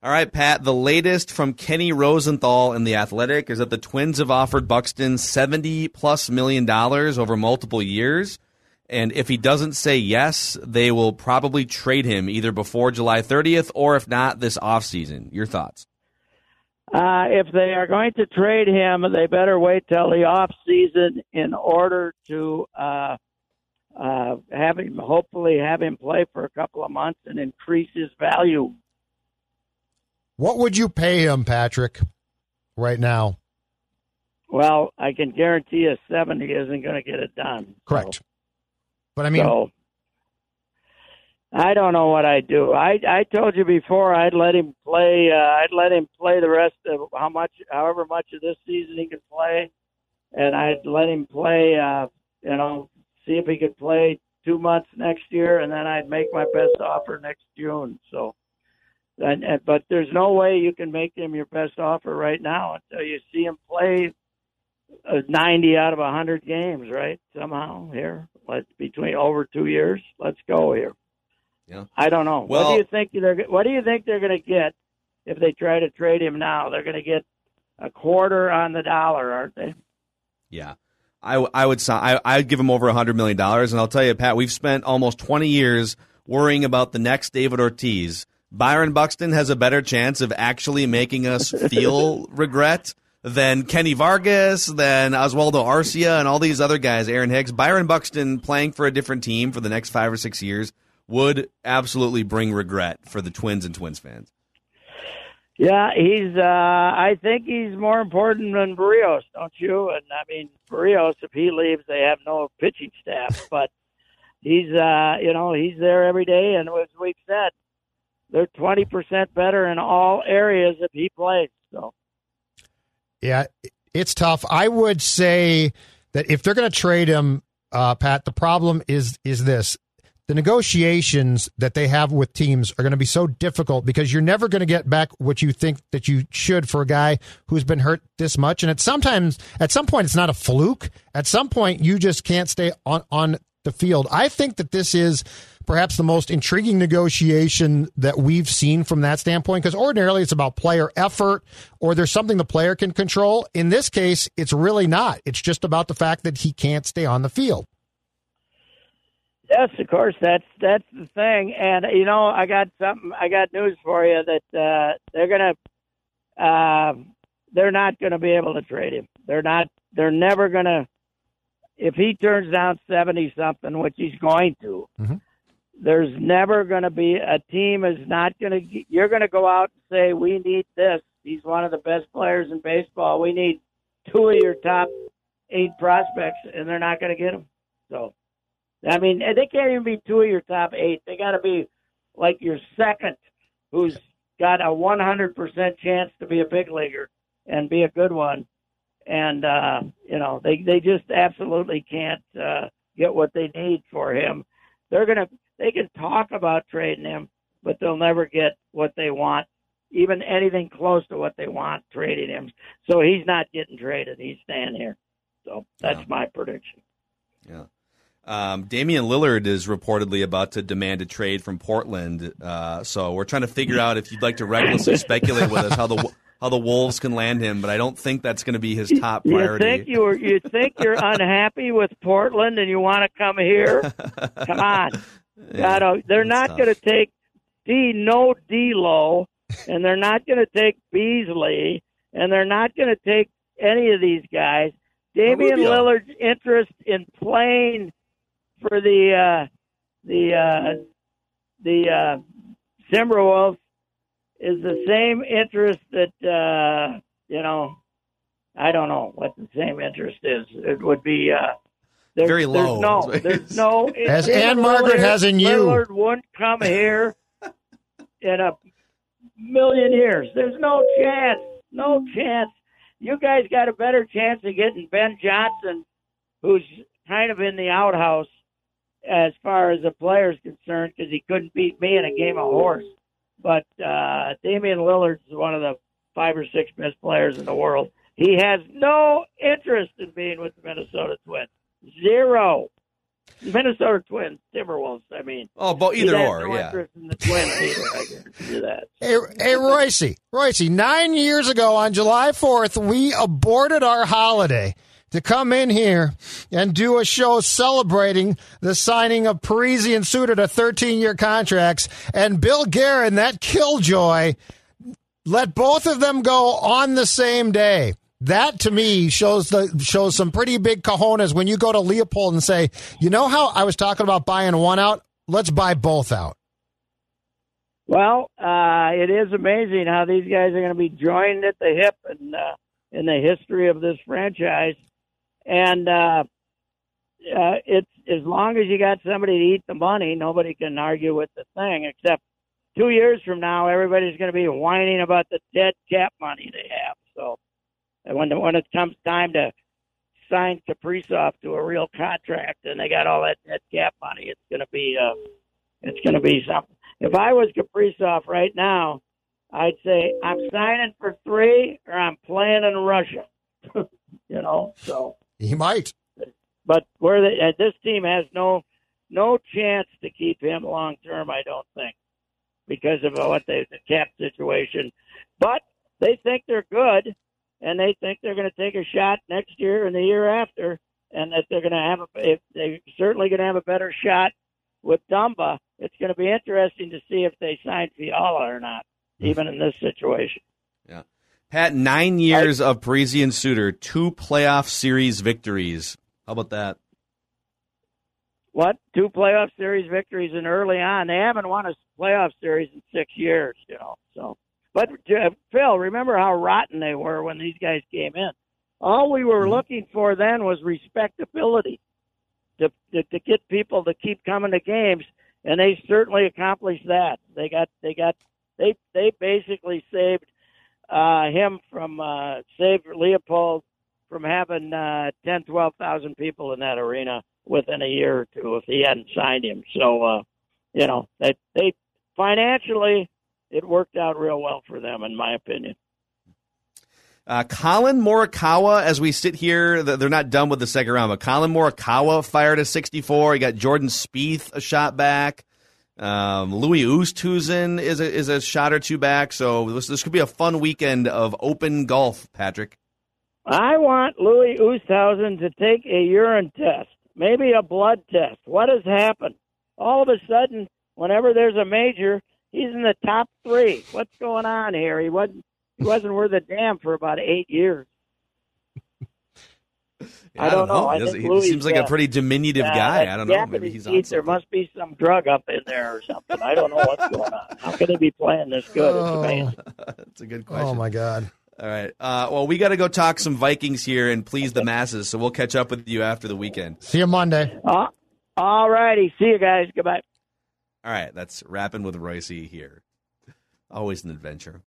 All right, Pat, the latest from Kenny Rosenthal in The Athletic is that the Twins have offered Buxton $70+ million over multiple years. And if he doesn't say yes, they will probably trade him either before July 30th or if not, this offseason. Your thoughts? If they are going to trade him, they better wait till the off season in order to hopefully have him play for a couple of months and increase his value. What would you pay him, Patrick, right now? Well, I can guarantee you 70 isn't going to get it done. Correct. So, but I mean, I don't know what I'd do. I told you before I'd let him play. I'd let him play the rest of however much of this season he could play, and I'd let him play. See if he could play 2 months next year, and then I'd make my best offer next June. So, but there's no way you can make him your best offer right now until you see him play 90 out of 100 games, right? Somehow here, between over 2 years. Let's go here. Yeah. I don't know. Well, what do you think they're going to get if they try to trade him now? They're going to get a quarter on the dollar, aren't they? Yeah. I'd give him over $100 million. And I'll tell you, Pat, we've spent almost 20 years worrying about the next David Ortiz. Byron Buxton has a better chance of actually making us feel regret than Kenny Vargas, than Oswaldo Arcia, and all these other guys, Aaron Hicks. Byron Buxton playing for a different team for the next 5 or 6 years would absolutely bring regret for the Twins and Twins fans. Yeah, I think he's more important than Berríos, don't you? And I mean, Berríos, if he leaves, they have no pitching staff. But he's there every day, and as we've said, they're 20% better in all areas if he plays. So, yeah, it's tough. I would say that if they're going to trade him, Pat, the problem is this. The negotiations that they have with teams are going to be so difficult because you're never going to get back what you think that you should for a guy who's been hurt this much. And at some point, it's not a fluke. At some point, you just can't stay on the field. I think that this is perhaps the most intriguing negotiation that we've seen from that standpoint, because ordinarily it's about player effort or there's something the player can control. In this case, it's really not. It's just about the fact that he can't stay on the field. Yes, of course, that's the thing. And I got news for you that they're not gonna be able to trade him. They're never gonna. If he turns down 70 something, which he's going to, there's never gonna be a team is not gonna. You're gonna go out and say we need this. He's one of the best players in baseball. We need 2 of your top 8 prospects, and they're not gonna get him. So. I mean, they can't even be 2 of your top 8. They got to be like your second, who's got a 100% chance to be a big leaguer and be a good one. And they just absolutely can't get what they need for him. They can talk about trading him, but they'll never get what they want, even anything close to what they want trading him. So he's not getting traded. He's staying here. So that's my prediction. Yeah. Damian Lillard is reportedly about to demand a trade from Portland. So we're trying to figure out if you'd like to recklessly speculate with us how the Wolves can land him, but I don't think that's going to be his top priority. You think you're unhappy with Portland and you want to come here? Come on. Yeah, they're not going to take D'Lo, and they're not going to take Beasley, and they're not going to take any of these guys. Damian Lillard's interest in playing for the Timberwolves is the same interest that I don't know what the same interest is. It would be very low. There's no as Ann Margaret has in you. Lillard wouldn't come here in a million years. There's no chance. No chance. You guys got a better chance of getting Ben Johnson, who's kind of in the outhouse as far as the player's concerned, because he couldn't beat me in a game of horse. But Damian Lillard's one of the 5 or 6 best players in the world. He has no interest in being with the Minnesota Twins. Zero. Minnesota Twins, Timberwolves. I mean, but either or, no yeah. interest in the Twins either. I guarantee that. Hey, Royce, 9 years ago on July 4th, we aborted our holiday to come in here and do a show celebrating the signing of Parisi and Suter to 13-year contracts, and Bill Guerin, that killjoy, let both of them go on the same day. That, to me, shows some pretty big cojones when you go to Leopold and say, you know how I was talking about buying one out? Let's buy both out. Well, it is amazing how these guys are going to be joined at the hip in the history of this franchise. And it's as long as you got somebody to eat the money, nobody can argue with the thing, except 2 years from now, everybody's going to be whining about the dead cap money they have. So when it comes time to sign Kaprizov to a real contract and they got all that dead cap money, it's going to be something. If I was Kaprizov right now, I'd say I'm signing for 3 or I'm playing in Russia. So He might. But this team has no chance to keep him long term, I don't think, because of the cap situation. But they think they're good, and they think they're going to take a shot next year and the year after, and that they're going to they're certainly going to have a better shot with Dumba. It's going to be interesting to see if they sign Fiala or not, even in this situation. Yeah. Pat, 9 years of Parisi and Suter, 2 playoff series victories. How about that? What? 2 playoff series victories, and early on, they haven't won a playoff series in 6 years, So, but Phil, remember how rotten they were when these guys came in. All we were looking for then was respectability to get people to keep coming to games, and they certainly accomplished that. They basically saved saved Leopold from having 10,000, 12,000 people in that arena within a year or two if he hadn't signed him. So, they financially, it worked out real well for them, in my opinion. Colin Morikawa, as we sit here, they're not done with the second round, but Colin Morikawa fired a 64. You got Jordan Spieth a shot back. Louis Oosthuizen is a shot or two back. So this could be a fun weekend of open golf, Patrick. I want Louis Oosthuizen to take a urine test, maybe a blood test. What has happened? All of a sudden, whenever there's a major, he's in the top 3. What's going on here? He wasn't worth a damn for about 8 years. I don't know. He seems like a pretty diminutive guy. I don't know. Maybe he's on something. There must be some drug up in there or something. I don't know what's going on. How can he be playing this good? It's amazing. That's a good question. Oh, my God. All right. Well, we got to go talk some Vikings here and please the masses, so we'll catch up with you after the weekend. See you Monday. All righty. See you guys. Goodbye. All right. That's Rapping with Royce here. Always an adventure.